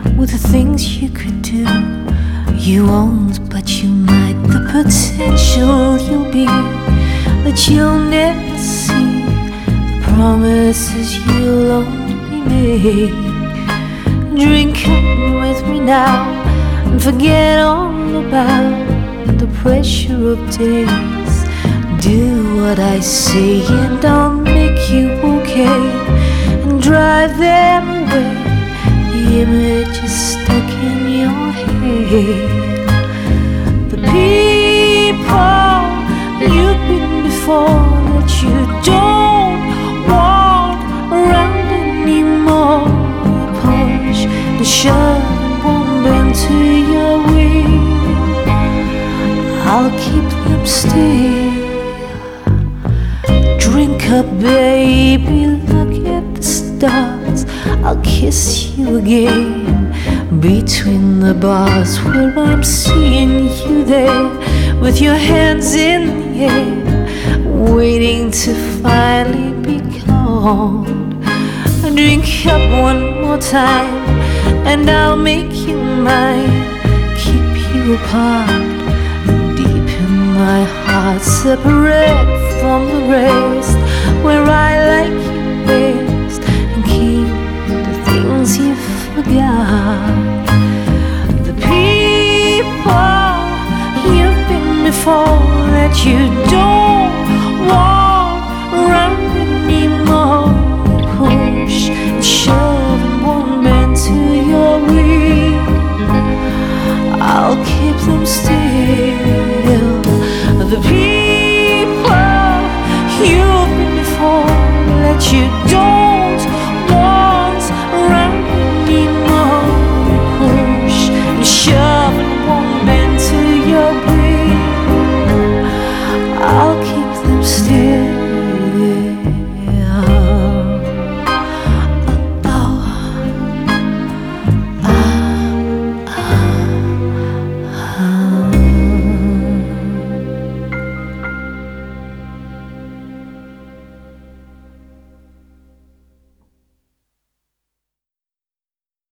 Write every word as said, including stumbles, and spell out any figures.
with the things you could do. You won't, but you might. The potential you'll be, but you'll never see the promises you'll only make. Drink up with me now and forget all about the pressure of days. Do what I say and I'll make you okay, and drive them away. The image is stuck in your head. The people you've been before that you don't want around anymore. Push and shove and won't bend to your will. I'll keep them still. Drink up, baby, look at the stars. I'll kiss you again between the bars, where I'm seeing you there with your hands in the air, waiting to finally be called. Drink up one more time and I'll make you mine. Keep you apart, deep in my heart, separate from the rest, where I like you best, and keep the things you forgot. The people you've been before that you don't want around anymore. Push and shove and won't bend to your will. I'll keep them still. The people you've been before that you don't